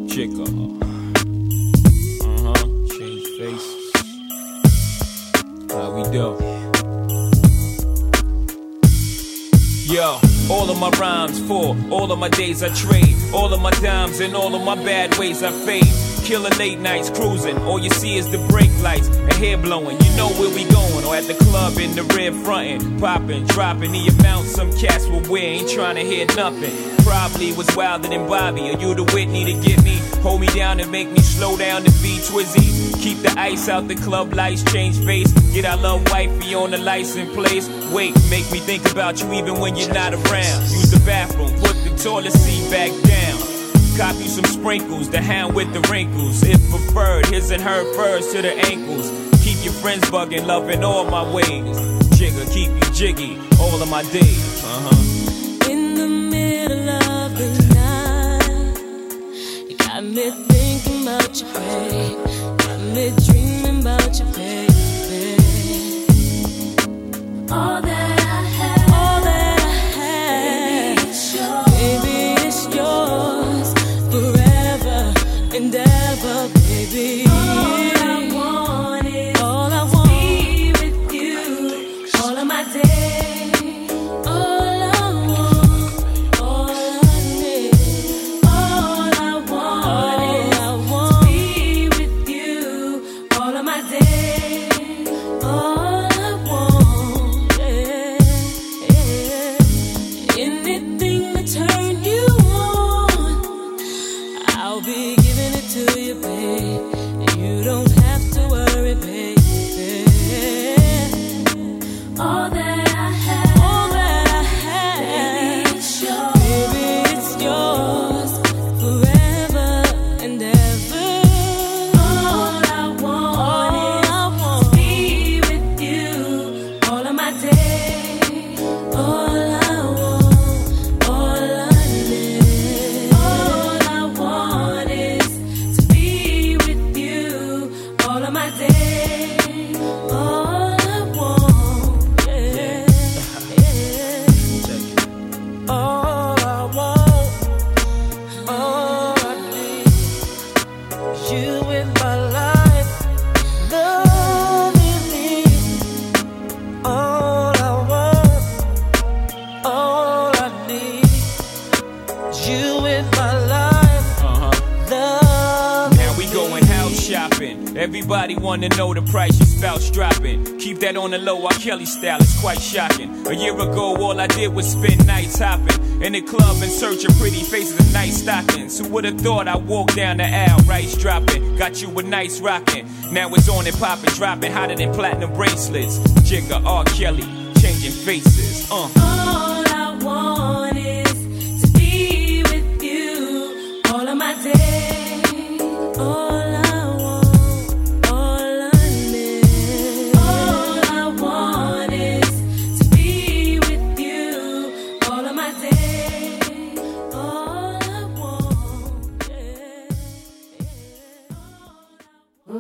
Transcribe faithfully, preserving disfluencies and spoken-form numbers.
Chica. Uh-huh. Change faces. How we do? Yo, all of my rhymes for all of my days I trade, all of my dimes and all of my bad ways I fade. Killer late nights cruising, all you see is the brake lights and hair blowing. You know where we going, or at the club in the red frontin', poppin', dropping the amount some cats will wear, ain't trying to hear nothing. Probably was wilder than Bobby, or you the Whitney to get me, hold me down and make me slow down to be Twizzy. Keep the ice out the club lights, change face, get our love wifey on the license place. Wait, make me think about you even when you're not around. Use the bathroom, put the toilet seat back down. Cop you some sprinkles, the hound with the wrinkles. If preferred, his and her furs to the ankles. Keep your friends bugging, loving all my ways. Jigger, keep you jiggy, all of my days. Uh-huh. In the middle of the night, you got me thinking about you, babe. Got me dreaming about you, baby. All that I have, all that I have, baby, it's yours. Baby, it's yours. Forever and ever, baby. All I want is all I want to be with you all of my days. All I want, all I need, all I want is to be with you all of my days. All I want, yeah, yeah. Anything to turn you on, I'll be giving it to you, babe. You don't have to worry, baby. All that I have, all that I have, baby, it's yours. Baby, it's yours forever and ever. All I want, all is I want to be with you all of my days. All I want, all I need, all I want is to be with you all of my days. All I want, yeah, yeah. All I want, all I need, you in my life, loving me. All I want, all I need, you in my life, Uh-huh. love. Now we going house shopping. Everybody wanna know the price your spouse dropping. Keep that on the low, R. Kelly style, it's quite shocking. A year ago, all I did was spend nights hopping in the club in search of pretty faces and nice stockings. Who would've thought I walked down the aisle, rice dropping, got you a nice rockin'. Now it's on and poppin', dropping hotter than platinum bracelets. Jigga, R. Kelly, changing faces. Uh. All I want is to be with you all of my days. All